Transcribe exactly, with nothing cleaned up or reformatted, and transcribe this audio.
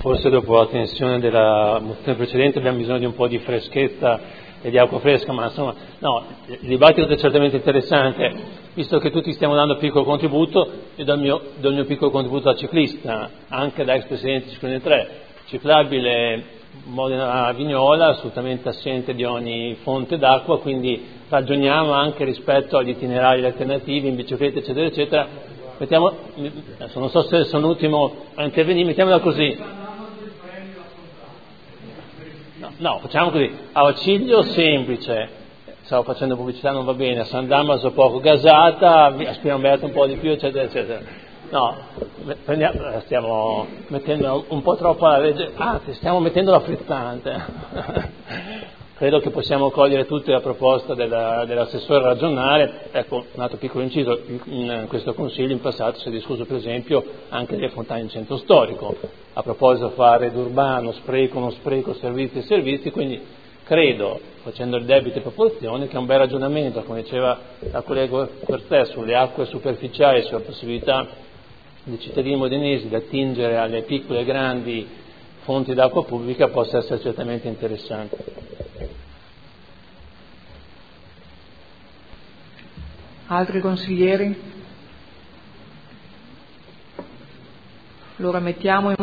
forse dopo la tensione della mozione precedente abbiamo bisogno di un po' di freschezza e di acqua fresca, ma insomma, no, il dibattito è certamente interessante, visto che tutti stiamo dando piccolo contributo, io do il mio, do il mio piccolo contributo da ciclista, anche da ex presidente Ciclone tre, ciclabile Modena-Vignola, assolutamente assente di ogni fonte d'acqua, quindi ragioniamo anche rispetto agli itinerari alternativi in bicicletta, eccetera, eccetera. Mettiamo, adesso non so se sono l'ultimo a intervenire, mettiamola così. No, no, facciamo così, a Ciglio semplice, stavo facendo pubblicità, non va bene, a San Damaso poco gasata, a Spiramberto un po' di più, eccetera, eccetera. No, prendiamo, stiamo mettendo un po' troppo la legge, ah, stiamo mettendo la frizzante. Credo che possiamo cogliere tutte la proposta della, dell'assessore ragionare. Ecco, un altro piccolo inciso, in questo Consiglio in passato si è discusso per esempio anche delle fontane in centro storico, a proposito di fare d'urbano, spreco, non spreco, servizi e servizi, quindi credo, facendo il debito e proporzione, che è un bel ragionamento, come diceva la collega Cortè, sulle acque superficiali, sulla possibilità dei cittadini modenesi di attingere alle piccole e grandi fonti d'acqua pubblica possa essere certamente interessante. Altri consiglieri? Allora mettiamo in